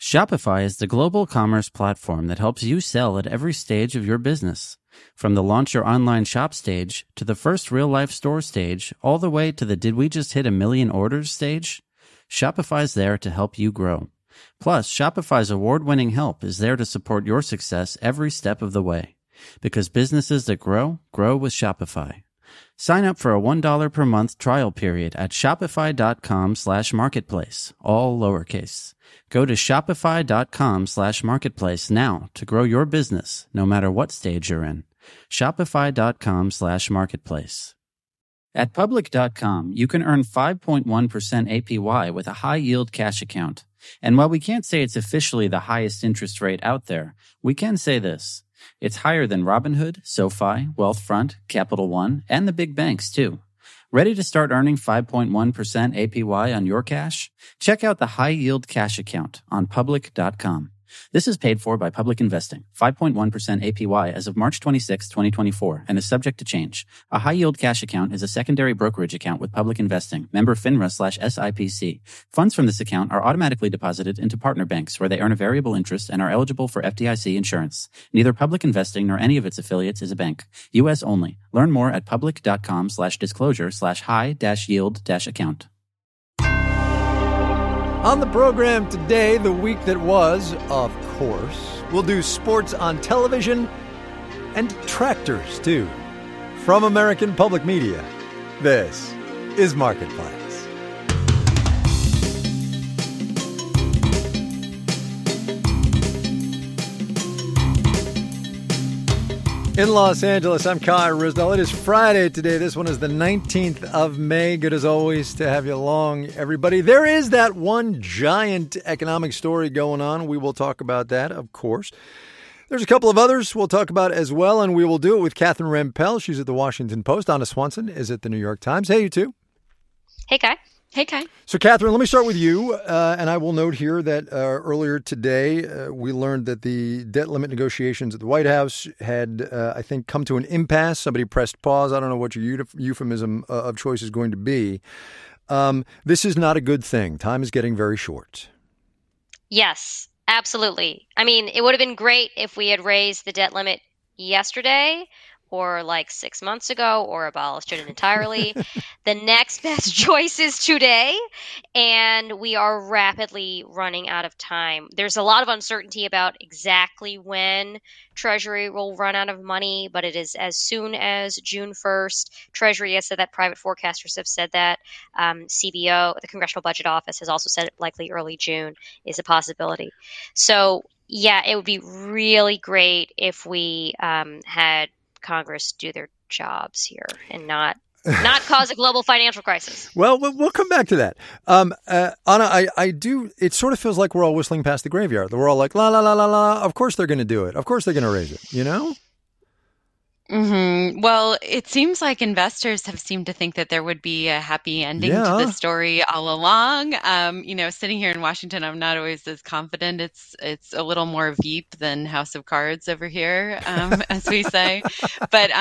Shopify is the global commerce platform that helps you sell at every stage of your business. From the launch your online shop stage to the first real-life store stage, all the way to the did we just hit a million orders stage, Shopify's there to help you grow. Plus, Shopify's award-winning help is there to support your success every step of the way. Because businesses that grow, grow with Shopify. Sign up for a $1 per month trial period at shopify.com/marketplace, all lowercase. Go to shopify.com/marketplace now to grow your business, no matter what stage you're in. Shopify.com/marketplace. At Public.com, you can earn 5.1% APY with a high-yield cash account. And while we can't say it's officially the highest interest rate out there, we can say this. It's higher than Robinhood, SoFi, Wealthfront, Capital One, and the big banks, too. Ready to start earning 5.1% APY on your cash? Check out the high-yield cash account on Public.com. This is paid for by Public Investing, 5.1% APY as of March 26, 2024, and is subject to change. A high-yield cash account is a secondary brokerage account with Public Investing, member FINRA/SIPC. Funds from this account are automatically deposited into partner banks where they earn a variable interest and are eligible for FDIC insurance. Neither Public Investing nor any of its affiliates is a bank. U.S. only. Learn more at public.com/disclosure/high-yield-account. On the program today, the week that was, of course, we'll do sports on television and tractors, too. From American Public Media, this is Marketplace. In Los Angeles, I'm Kai Ryssdal. It is Friday today. This one is the 19th of May. Good as always to have you along, everybody. There is that one giant economic story going on. We will talk about that, of course. There's a couple of others we'll talk about as well, and we will do it with Catherine Rampell. She's at the Washington Post. Anna Swanson is at the New York Times. Hey, you two. Hey, Kai. Hey, Kai. So, Catherine, let me start with you. And I will note here that earlier today, we learned that the debt limit negotiations at the White House had, I think, come to an impasse. Somebody pressed pause. I don't know what your euphemism of choice is going to be. This is not a good thing. Time is getting very short. Yes, absolutely. I mean, it would have been great if we had raised the debt limit yesterday or like 6 months ago, or abolished it entirely. The next best choice is today, and we are rapidly running out of time. There's a lot of uncertainty about exactly when Treasury will run out of money, but it is as soon as June 1st. Treasury has said that, private forecasters have said that. CBO, the Congressional Budget Office, has also said likely early June is a possibility. So, yeah, it would be really great if we had Congress do their jobs here and not cause a global financial crisis. Well, we'll come back to that. Anna, I do. It sort of feels like we're all whistling past the graveyard. We're all like, la, la, la, la, la. Of course they're going to do it. Of course they're going to raise it, you know? Mm-hmm. Well, it seems like investors have seemed to think that there would be a happy ending to the story all along. Sitting here in Washington, I'm not always as confident. It's a little more Veep than House of Cards over here, as we say. But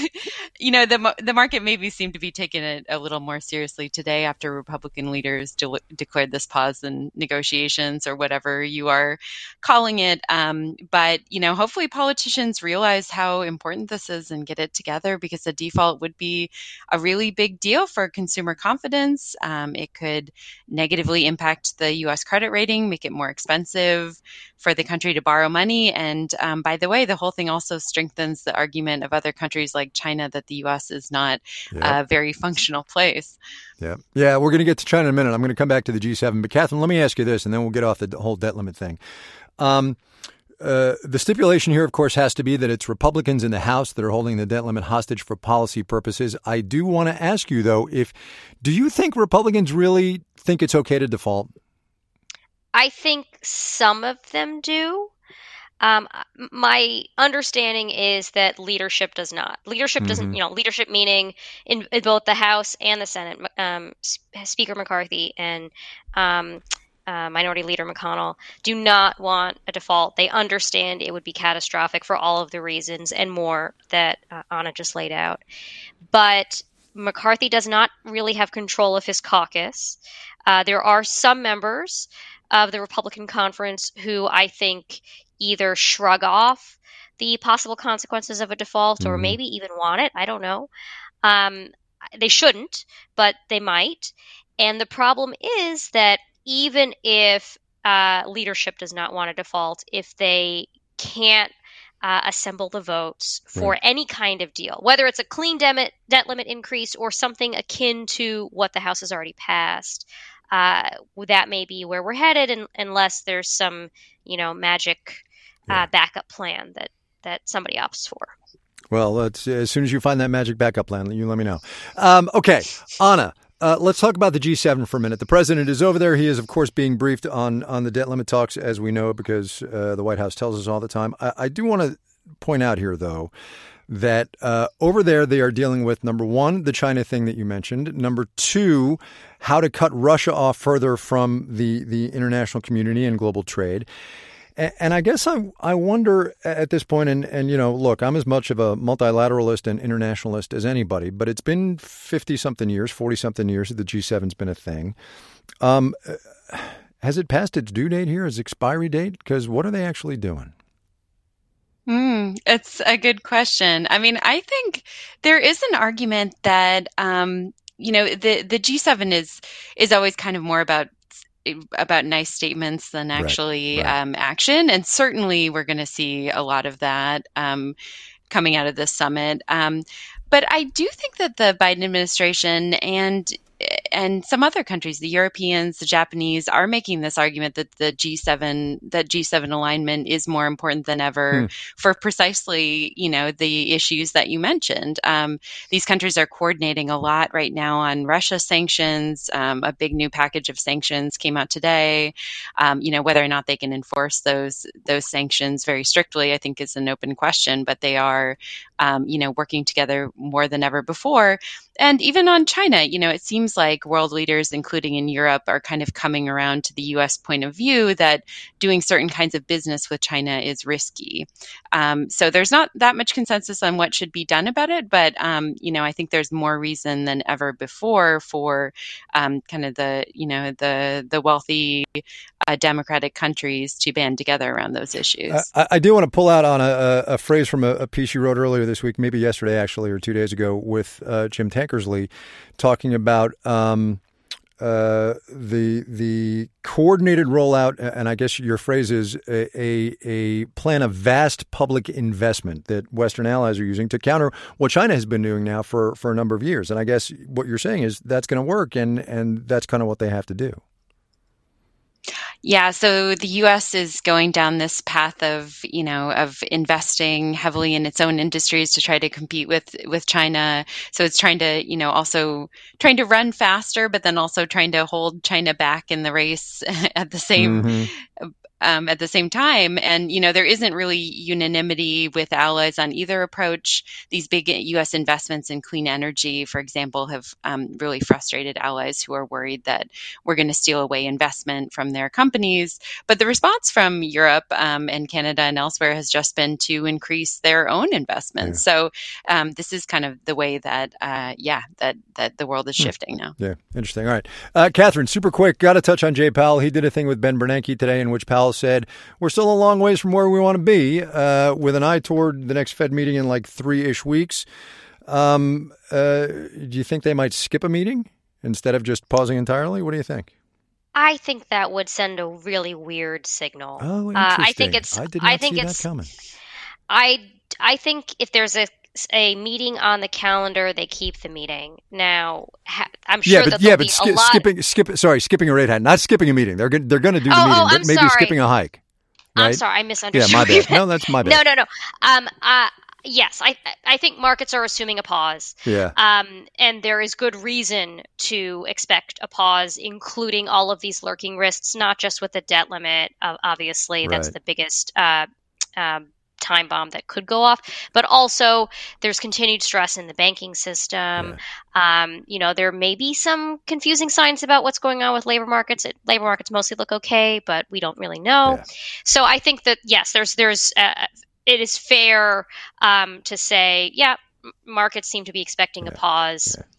the market maybe seemed to be taking it a little more seriously today after Republican leaders declared this pause in negotiations, or whatever you are calling it. But hopefully politicians realize how important this is and get it together, because the default would be a really big deal for consumer confidence. It could negatively impact the U.S. credit rating, make it more expensive for the country to borrow money. And by the way, the whole thing also strengthens the argument of other countries like China that the U.S. is not a very functional place. Yeah, we're going to get to China in a minute. I'm going to come back to the G7. But Catherine, let me ask you this, and then we'll get off the whole debt limit thing. The stipulation here, of course, has to be that it's Republicans in the House that are holding the debt limit hostage for policy purposes. I do want to ask you, though, do you think Republicans really think it's okay to default? I think some of them do. My understanding is that leadership does not. Leadership doesn't, leadership meaning in both the House and the Senate, Speaker McCarthy and Minority Leader McConnell do not want a default. They understand it would be catastrophic for all of the reasons and more that Anna just laid out. But McCarthy does not really have control of his caucus. There are some members of the Republican conference who I think either shrug off the possible consequences of a default or maybe even want it. I don't know. They shouldn't, but they might. And the problem is that even if leadership does not want a default, if they can't assemble the votes for any kind of deal, whether it's a clean debt limit increase or something akin to what the House has already passed, that may be where we're headed, unless there's some, magic backup plan that somebody opts for. Well, as soon as you find that magic backup plan, you let me know. Okay, Anna, let's talk about the G7 for a minute. The president is over there. He is, of course, being briefed on the debt limit talks, as we know, because the White House tells us all the time. I do want to point out here, though, that over there they are dealing with, number one, the China thing that you mentioned. Number two, how to cut Russia off further from the international community and global trade. And I guess I wonder at this point, and look, I'm as much of a multilateralist and internationalist as anybody, but it's been 50-something years, 40-something years that the G7's been a thing. Has it passed its due date here, its expiry date? Because what are they actually doing? It's a good question. I mean, I think there is an argument that, the G7 is always kind of more about nice statements than actually action. And certainly we're going to see a lot of that coming out of this summit. But I do think that the Biden administration and some other countries, the Europeans, the Japanese, are making this argument that G7 alignment is more important than ever for precisely, the issues that you mentioned. These countries are coordinating a lot right now on Russia sanctions. A big new package of sanctions came out today. Whether or not they can enforce those sanctions very strictly, I think is an open question, but they are, working together more than ever before. And even on China, it seems like world leaders, including in Europe, are kind of coming around to the U.S. point of view that doing certain kinds of business with China is risky. So there's not that much consensus on what should be done about it, but I think there's more reason than ever before for kind of the wealthy democratic countries to band together around those issues. I do want to pull out on a phrase from a piece you wrote earlier this week, maybe yesterday actually, or 2 days ago, with Jim Tankersley, talking about the coordinated rollout, and I guess your phrase is a plan of vast public investment that Western allies are using to counter what China has been doing now for a number of years. And I guess what you're saying is that's going to work, and that's kind of what they have to do. Yeah, so the U.S. is going down this path of investing heavily in its own industries to try to compete with China. So it's trying to, also trying to run faster, but then also trying to hold China back in the race at the same time. And, there isn't really unanimity with allies on either approach. These big U.S. investments in clean energy, for example, have really frustrated allies who are worried that we're going to steal away investment from their companies. But the response from Europe and Canada and elsewhere has just been to increase their own investments. Yeah. So this is kind of the way that, that the world is shifting now. Yeah, interesting. All right. Catherine, super quick, got to touch on Jay Powell. He did a thing with Ben Bernanke today in which Powell said, we're still a long ways from where we want to be, with an eye toward the next Fed meeting in like 3-ish weeks. Do you think they might skip a meeting instead of just pausing entirely? What do you think? I think that would send a really weird signal. Oh, interesting. I did not see that coming. I think if there's a meeting on the calendar, they keep the meeting. Now, I'm sure skipping a rate, not skipping a meeting. They're going to do the meeting, but maybe sorry. Skipping a hike. Right? I'm sorry, I misunderstood. Yeah, my bad. No, that's my bad. No. Yes, I think markets are assuming a pause. Yeah. And there is good reason to expect a pause, including all of these lurking risks, not just with the debt limit. Obviously, that's the biggest time bomb that could go off, but also there's continued stress in the banking system. Yeah. There may be some confusing signs about what's going on with labor markets. Labor markets mostly look okay, but we don't really know. Yeah. So I think that yes, it is fair to say, markets seem to be expecting a pause. Yeah.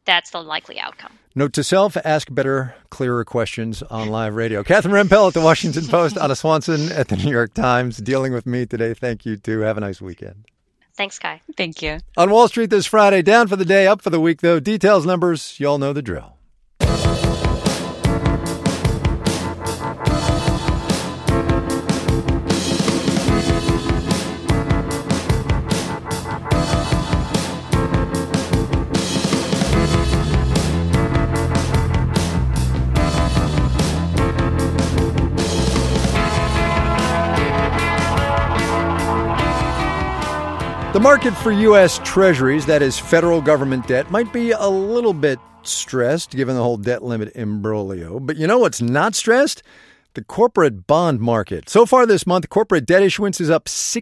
that's the likely outcome. Note to self, ask better, clearer questions on live radio. Catherine Rampell at the Washington Post, Anna Swanson at the New York Times, dealing with me today. Thank you, too. Have a nice weekend. Thanks, Kai. Thank you. On Wall Street this Friday, down for the day, up for the week, though. Details, numbers, you all know the drill. The market for U.S. Treasuries, that is federal government debt, might be a little bit stressed given the whole debt limit imbroglio. But you know what's not stressed? The corporate bond market. So far this month, corporate debt issuance is up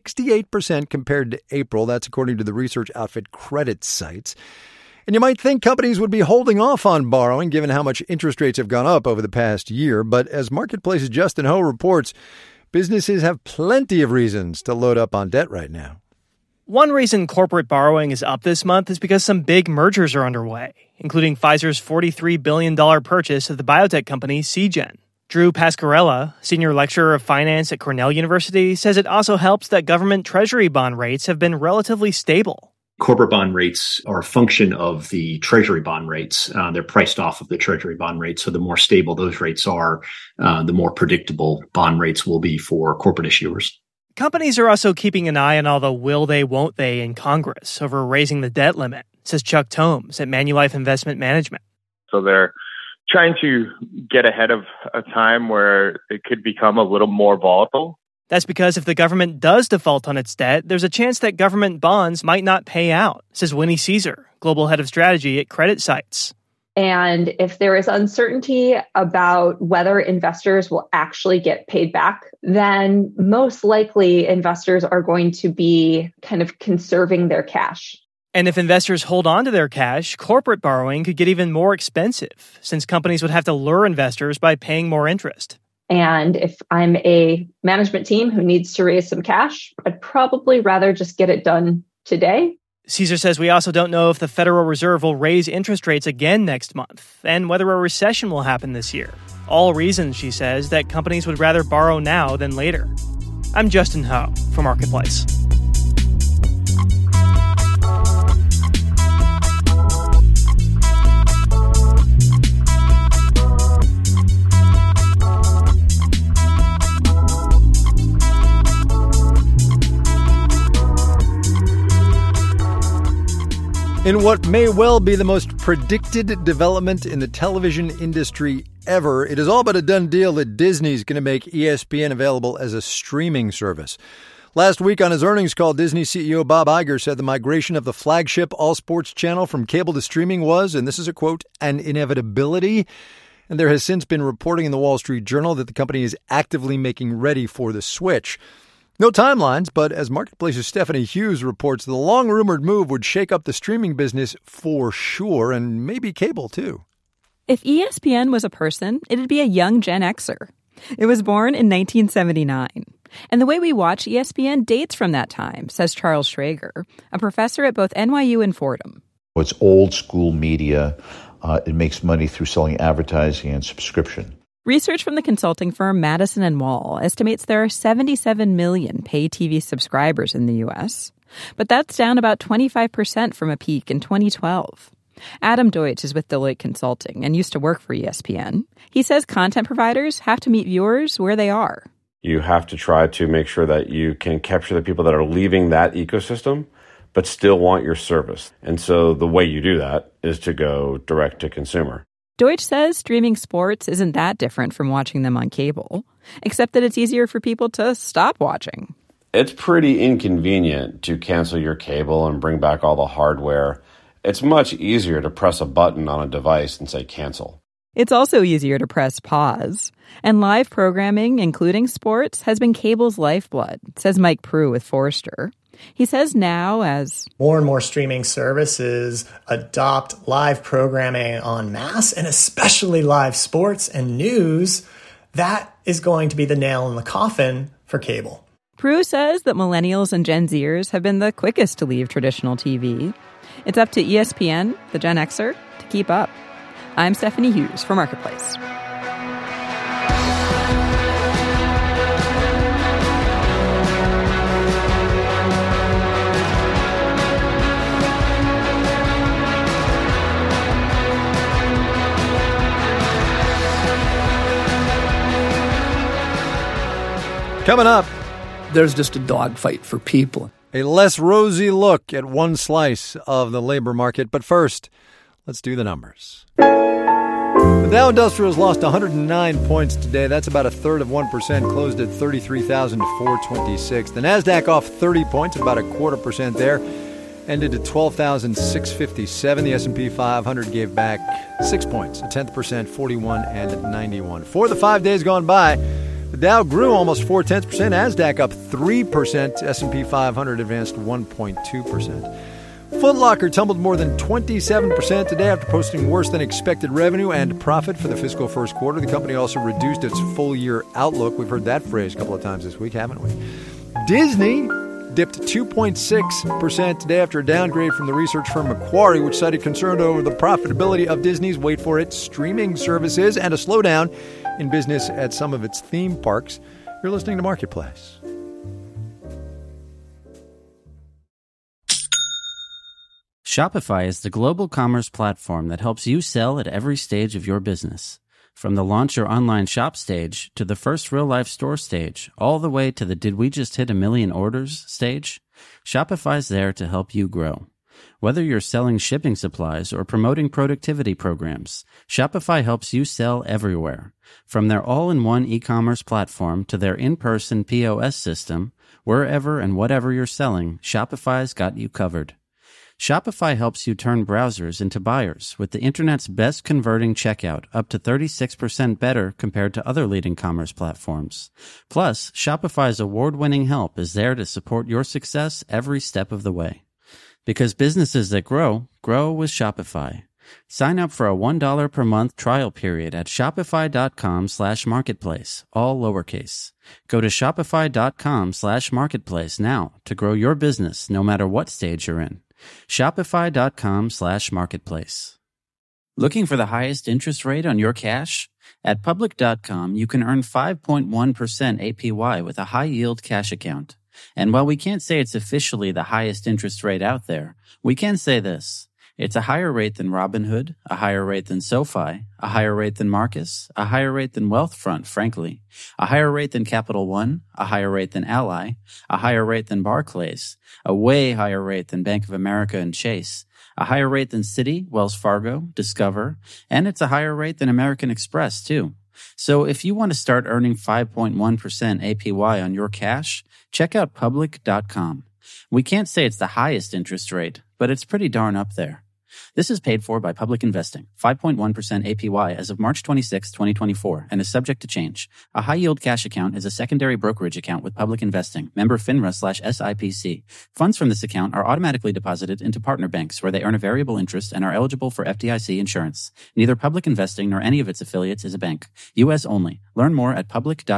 68% compared to April. That's according to the research outfit CreditSights. And you might think companies would be holding off on borrowing given how much interest rates have gone up over the past year. But as Marketplace's Justin Ho reports, businesses have plenty of reasons to load up on debt right now. One reason corporate borrowing is up this month is because some big mergers are underway, including Pfizer's $43 billion purchase of the biotech company Seagen. Drew Pascarella, senior lecturer of finance at Cornell University, says it also helps that government treasury bond rates have been relatively stable. Corporate bond rates are a function of the treasury bond rates. They're priced off of the treasury bond rates. So the more stable those rates are, the more predictable bond rates will be for corporate issuers. Companies are also keeping an eye on all the will they, won't they in Congress over raising the debt limit, says Chuck Tomes at Manulife Investment Management. So they're trying to get ahead of a time where it could become a little more volatile. That's because if the government does default on its debt, there's a chance that government bonds might not pay out, says Winnie Caesar, global head of strategy at CreditSights. And if there is uncertainty about whether investors will actually get paid back, then most likely investors are going to be kind of conserving their cash. And if investors hold on to their cash, corporate borrowing could get even more expensive, since companies would have to lure investors by paying more interest. And if I'm a management team who needs to raise some cash, I'd probably rather just get it done today. Caesar says we also don't know if the Federal Reserve will raise interest rates again next month and whether a recession will happen this year. All reasons, she says, that companies would rather borrow now than later. I'm Justin Ho for Marketplace. In what may well be the most predicted development in the television industry ever, it is all but a done deal that Disney's going to make ESPN available as a streaming service. Last week on his earnings call, Disney CEO Bob Iger said the migration of the flagship all-sports channel from cable to streaming was, and this is a quote, an inevitability. And there has since been reporting in the Wall Street Journal that the company is actively making ready for the switch. No timelines, but as Marketplace's Stephanie Hughes reports, the long-rumored move would shake up the streaming business for sure, and maybe cable, too. If ESPN was a person, it'd be a young Gen Xer. It was born in 1979. And the way we watch ESPN dates from that time, says Charles Schrager, a professor at both NYU and Fordham. It's old-school media. It makes money through selling advertising and subscription. Research from the consulting firm Madison & Wall estimates there are 77 million pay TV subscribers in the U.S., but that's down about 25% from a peak in 2012. Adam Deutsch is with Deloitte Consulting and used to work for ESPN. He says content providers have to meet viewers where they are. You have to try to make sure that you can capture the people that are leaving that ecosystem but still want your service. And so the way you do that is to go direct to consumer. Deutsch says streaming sports isn't that different from watching them on cable, except that it's easier for people to stop watching. It's pretty inconvenient to cancel your cable and bring back all the hardware. It's much easier to press a button on a device and say cancel. It's also easier to press pause. And live programming, including sports, has been cable's lifeblood, says Mike Prue with Forrester. He says now, as more and more streaming services adopt live programming en masse, and especially live sports and news, that is going to be the nail in the coffin for cable. Prue says that millennials and Gen Zers have been the quickest to leave traditional TV. It's up to ESPN, the Gen Xer, to keep up. I'm Stephanie Hughes for Marketplace. Coming up, there's just a dogfight for people. A less rosy look at one slice of the labor market. But first, let's do the numbers. The Dow Industrials lost 109 points today. That's about 1/3 closed at 33,426. The NASDAQ off 30 points, about 0.25% there. Ended at 12,657. The S&P 500 gave back 6 points, 0.1%, 41 and 91. For the 5 days gone by, the Dow grew almost 0.4%, NASDAQ up 3%, S&P 500 advanced 1.2%. Foot Locker tumbled more than 27% today after posting worse than expected revenue and profit for the fiscal first quarter. The company also reduced its full-year outlook. We've heard that phrase a couple of times this week, haven't we? Disney dipped 2.6% today after a downgrade from the research firm Macquarie, which cited concern over the profitability of Disney's, wait for it, streaming services and a slowdown in business at some of its theme parks. You're listening to Marketplace. Shopify is the global commerce platform that helps you sell at every stage of your business. From the launch your online shop stage to the first real-life store stage, all the way to the did we just hit 1 million orders stage, Shopify's there to help you grow. Whether you're selling shipping supplies or promoting productivity programs, Shopify helps you sell everywhere. From their all-in-one e-commerce platform to their in-person POS system, wherever and whatever you're selling, Shopify's got you covered. Shopify helps you turn browsers into buyers with the internet's best converting checkout, up to 36% better compared to other leading commerce platforms. Plus, Shopify's award-winning help is there to support your success every step of the way. Because businesses that grow, grow with Shopify. Sign up for a $1 per month trial period at shopify.com/marketplace, all lowercase. Go to shopify.com/marketplace now to grow your business no matter what stage you're in. Shopify.com/marketplace. Looking for the highest interest rate on your cash? At Public.com, you can earn 5.1% APY with a high-yield cash account. And while we can't say it's officially the highest interest rate out there, we can say this. It's a higher rate than Robinhood, a higher rate than SoFi, a higher rate than Marcus, a higher rate than Wealthfront, frankly, a higher rate than Capital One, a higher rate than Ally, a higher rate than Barclays, a way higher rate than Bank of America and Chase, a higher rate than Citi, Wells Fargo, Discover, and it's a higher rate than American Express, too. So if you want to start earning 5.1% APY on your cash, check out Public.com. We can't say it's the highest interest rate, but it's pretty darn up there. This is paid for by Public Investing, 5.1% APY as of March 26, 2024, and is subject to change. A high-yield cash account is a secondary brokerage account with Public Investing, member FINRA/SIPC. Funds from this account are automatically deposited into partner banks where they earn a variable interest and are eligible for FDIC insurance. Neither Public Investing nor any of its affiliates is a bank. U.S. only. Learn more at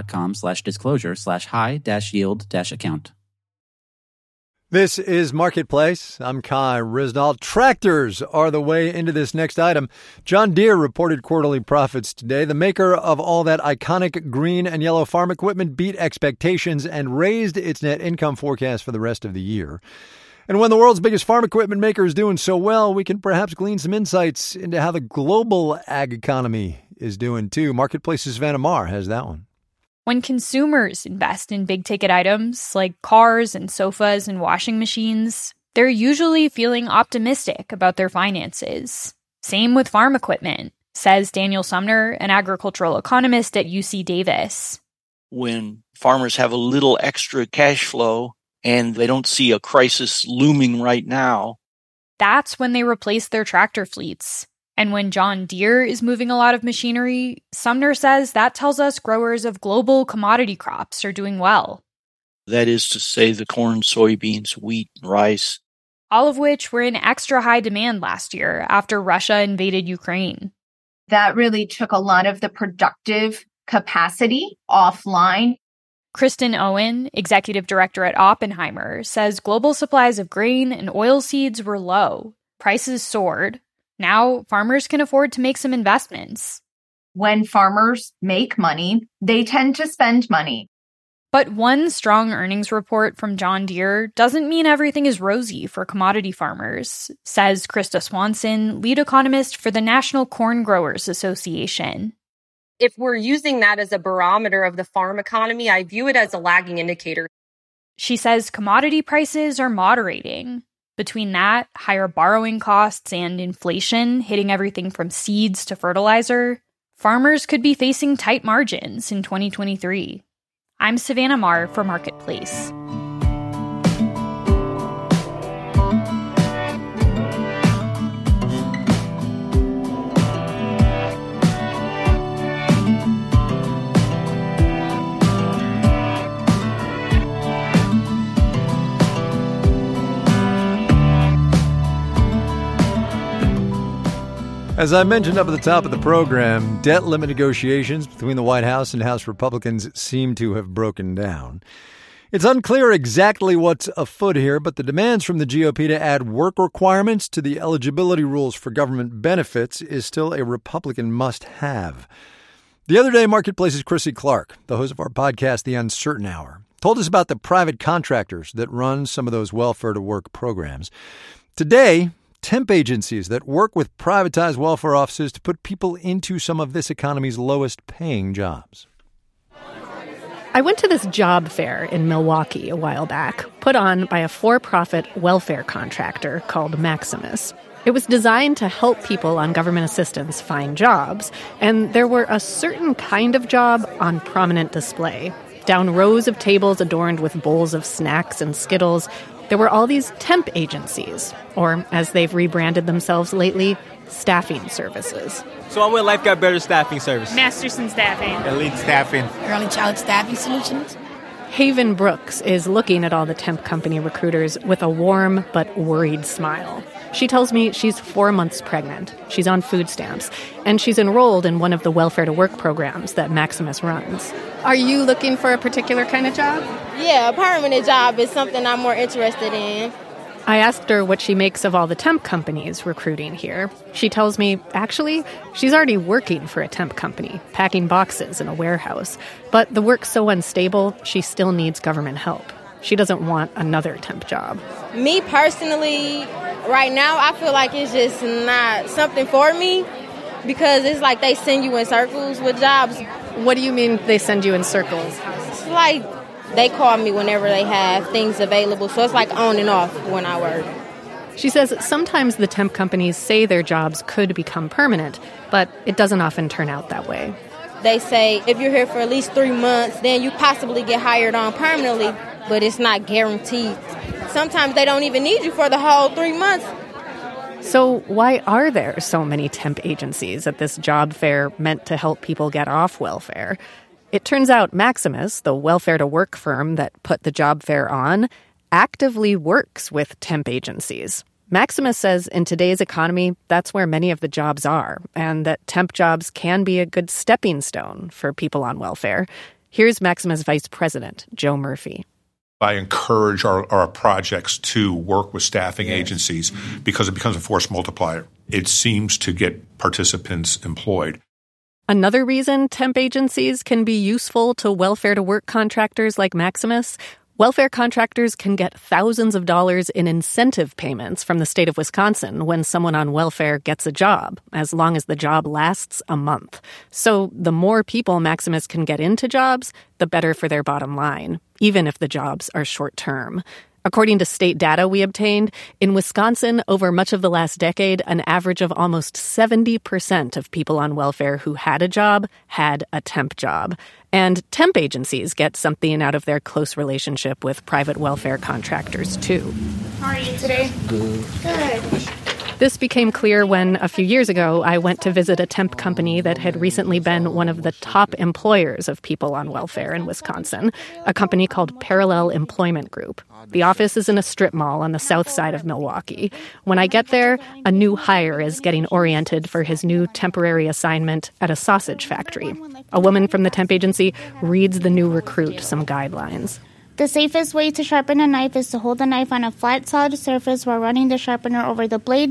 public.com/disclosure/high-yield-account. This is Marketplace. I'm Kai Ryssdal. Tractors are the way into this next item. John Deere reported quarterly profits today. The maker of all that iconic green and yellow farm equipment beat expectations and raised its net income forecast for the rest of the year. And when the world's biggest farm equipment maker is doing so well, we can perhaps glean some insights into how the global ag economy is doing too. Marketplace's Vanna Marr has that one. When consumers invest in big-ticket items like cars and sofas and washing machines, they're usually feeling optimistic about their finances. Same with farm equipment, says Daniel Sumner, an agricultural economist at UC Davis. When farmers have a little extra cash flow and they don't see a crisis looming right now, that's when they replace their tractor fleets. And when John Deere is moving a lot of machinery, Sumner says that tells us growers of global commodity crops are doing well. That is to say the corn, soybeans, wheat, and rice. All of which were in extra high demand last year after Russia invaded Ukraine. That really took a lot of the productive capacity offline. Kristen Owen, executive director at Oppenheimer, says global supplies of grain and oilseeds were low. prices soared. Now farmers can afford to make some investments. When farmers make money, they tend to spend money. But one strong earnings report from John Deere doesn't mean everything is rosy for commodity farmers, says Krista Swanson, lead economist for the National Corn Growers Association. If we're using that as a barometer of the farm economy, I view it as a lagging indicator. She says commodity prices are moderating. Between that, higher borrowing costs, and inflation hitting everything from seeds to fertilizer, farmers could be facing tight margins in 2023. I'm Savannah Marr for Marketplace. As I mentioned up at the top of the program, debt limit negotiations between the White House and House Republicans seem to have broken down. It's unclear exactly what's afoot here, but the demands from the GOP to add work requirements to the eligibility rules for government benefits is still a Republican must-have. The other day, Marketplace's Chrissy Clark, the host of our podcast, The Uncertain Hour, told us about the private contractors that run some of those welfare-to-work programs. Today, temp agencies that work with privatized welfare offices to put people into some of this economy's lowest-paying jobs. I went to this job fair in Milwaukee a while back, put on by a for-profit welfare contractor called Maximus. It was designed to help people on government assistance find jobs, and there were a certain kind of job on prominent display. Down rows of tables adorned with bowls of snacks and Skittles, there were all these temp agencies, or as they've rebranded themselves lately, staffing services. So I'm with Lifeguard Better Staffing Service. Masterson Staffing. Elite Staffing. Early Child Staffing Solutions. Haven Brooks is looking at all the temp company recruiters with a warm but worried smile. She tells me she's 4 months pregnant. She's on food stamps, and she's enrolled in one of the welfare-to-work programs that Maximus runs. Are you looking for a particular kind of job? Yeah, a permanent job is something I'm more interested in. I asked her what she makes of all the temp companies recruiting here. She tells me, actually, she's already working for a temp company, packing boxes in a warehouse. But the work's so unstable, she still needs government help. She doesn't want another temp job. Me personally, right now, I feel like it's just not something for me because it's like they send you in circles with jobs. What do you mean they send you in circles? It's like they call me whenever they have things available, so it's like on and off when I work. She says sometimes the temp companies say their jobs could become permanent, but it doesn't often turn out that way. They say if you're here for at least 3 months, then you possibly get hired on permanently, but it's not guaranteed. Sometimes they don't even need you for the whole 3 months. So why are there so many temp agencies at this job fair meant to help people get off welfare? It turns out Maximus, the welfare-to-work firm that put the job fair on, actively works with temp agencies. Maximus says in today's economy, that's where many of the jobs are, and that temp jobs can be a good stepping stone for people on welfare. Here's Maximus Vice President Joe Murphy. I encourage our projects to work with staffing agencies because it becomes a force multiplier. It seems to get participants employed. Another reason temp agencies can be useful to welfare-to-work contractors like Maximus, welfare contractors can get thousands of dollars in incentive payments from the state of Wisconsin when someone on welfare gets a job, as long as the job lasts a month. So the more people Maximus can get into jobs, the better for their bottom line, even if the jobs are short-term. According to state data we obtained, in Wisconsin, over much of the last decade, an average of almost 70% of people on welfare who had a job had a temp job. And temp agencies get something out of their close relationship with private welfare contractors, too. How are you today? Good. This became clear when, a few years ago, I went to visit a temp company that had recently been one of the top employers of people on welfare in Wisconsin, a company called Parallel Employment Group. The office is in a strip mall on the south side of Milwaukee. When I get there, a new hire is getting oriented for his new temporary assignment at a sausage factory. A woman from the temp agency reads the new recruit some guidelines. The safest way to sharpen a knife is to hold the knife on a flat, solid surface while running the sharpener over the blade.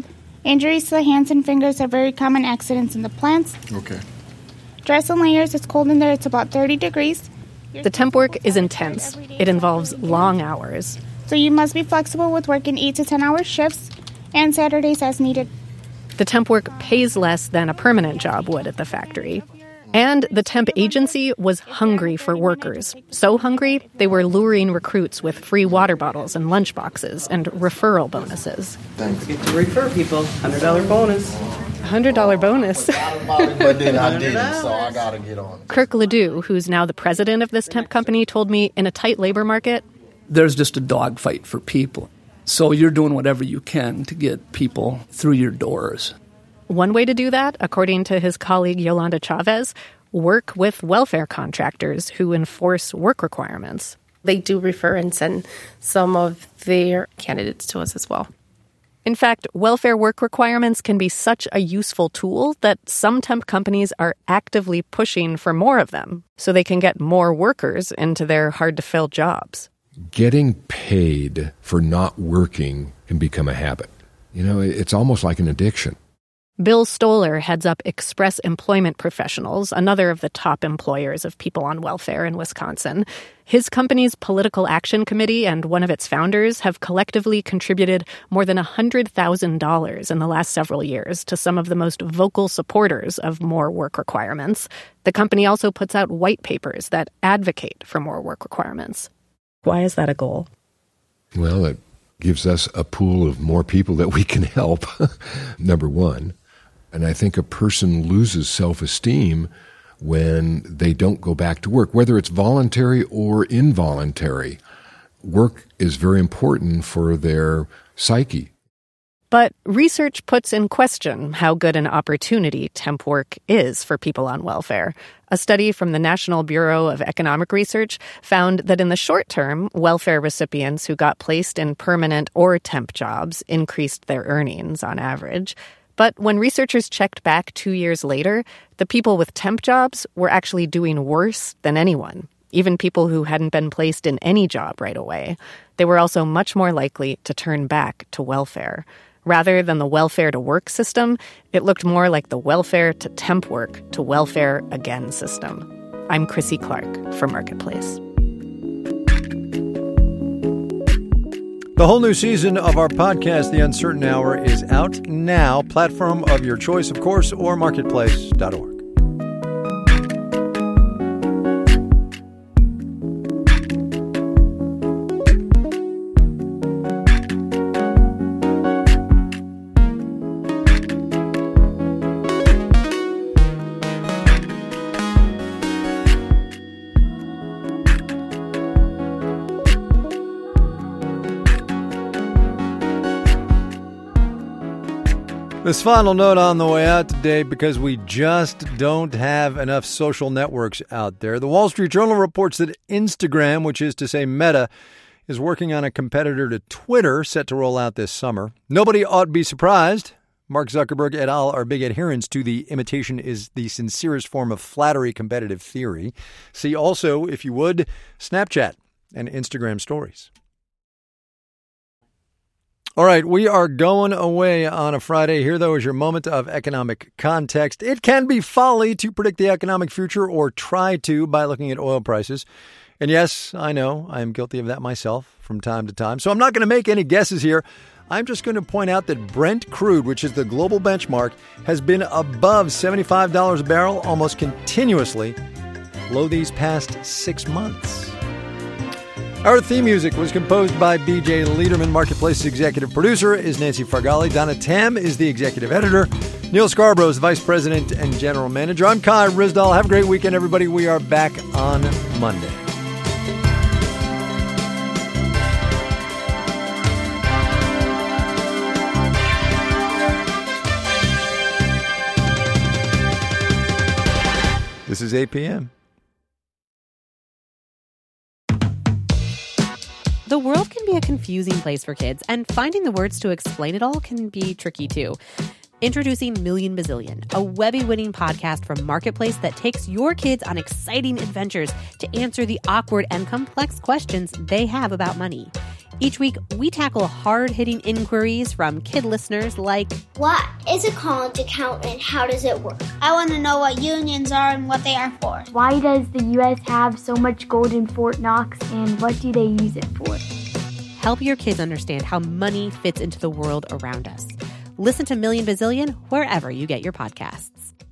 Injuries to the hands and fingers are very common accidents in the plants. Okay. Dress in layers. It's cold in there. It's about 30 degrees. The temp work is intense. It involves long hours. So you must be flexible with working 8 to 10-hour shifts and Saturdays as needed. The temp work pays less than a permanent job would at the factory. And the temp agency was hungry for workers. So hungry, they were luring recruits with free water bottles and lunch boxes and referral bonuses. Thanks. Get to refer people. $100 bonus. $100 bonus. But then I didn't, so I got to get on it. Kirk Ledoux, who's now the president of this temp company, told me in a tight labor market, there's just a dogfight for people. So you're doing whatever you can to get people through your doors. One way to do that, according to his colleague Yolanda Chavez, work with welfare contractors who enforce work requirements. They do refer and send some of their candidates to us as well. In fact, welfare work requirements can be such a useful tool that some temp companies are actively pushing for more of them so they can get more workers into their hard-to-fill jobs. Getting paid for not working can become a habit. You know, it's almost like an addiction. Bill Stoller heads up Express Employment Professionals, another of the top employers of people on welfare in Wisconsin. His company's Political Action Committee and one of its founders have collectively contributed more than $100,000 in the last several years to some of the most vocal supporters of more work requirements. The company also puts out white papers that advocate for more work requirements. Why is that a goal? Well, it gives us a pool of more people that we can help, number one. And I think a person loses self-esteem when they don't go back to work, whether it's voluntary or involuntary. Work is very important for their psyche. But research puts in question how good an opportunity temp work is for people on welfare. A study from the National Bureau of Economic Research found that in the short term, welfare recipients who got placed in permanent or temp jobs increased their earnings on average. But when researchers checked back 2 years later, the people with temp jobs were actually doing worse than anyone, even people who hadn't been placed in any job right away. They were also much more likely to turn back to welfare. Rather than the welfare to work system, it looked more like the welfare to temp work to welfare again system. I'm Chrissy Clark for Marketplace. The whole new season of our podcast, The Uncertain Hour, is out now. Platform of your choice, of course, or marketplace.org. This final note on the way out today, because we just don't have enough social networks out there. The Wall Street Journal reports that Instagram, which is to say Meta, is working on a competitor to Twitter set to roll out this summer. Nobody ought to be surprised. Mark Zuckerberg et al. Are big adherents to the imitation is the sincerest form of flattery competitive theory. See also, if you would, Snapchat and Instagram stories. All right, we are going away on a Friday. Here, though, is your moment of economic context. It can be folly to predict the economic future or try to by looking at oil prices. And yes, I know I am guilty of that myself from time to time. So I'm not going to make any guesses here. I'm just going to point out that Brent crude, which is the global benchmark, has been above $75 a barrel almost continuously below these past 6 months. Our theme music was composed by B.J. Liederman. Marketplace's executive producer is Nancy Fargali. Donna Tam is the executive editor. Neil Scarborough is vice president and general manager. I'm Kai Ryssdal. Have a great weekend, everybody. We are back on Monday. This is 8 p.m. The world can be a confusing place for kids, and finding the words to explain it all can be tricky too. Introducing Million Bazillion, a Webby-winning podcast from Marketplace that takes your kids on exciting adventures to answer the awkward and complex questions they have about money. Each week, we tackle hard-hitting inquiries from kid listeners like, what is a college account and how does it work? I want to know what unions are and what they are for. Why does the U.S. have so much gold in Fort Knox, and what do they use it for? Help your kids understand how money fits into the world around us. Listen to Million Bazillion wherever you get your podcasts.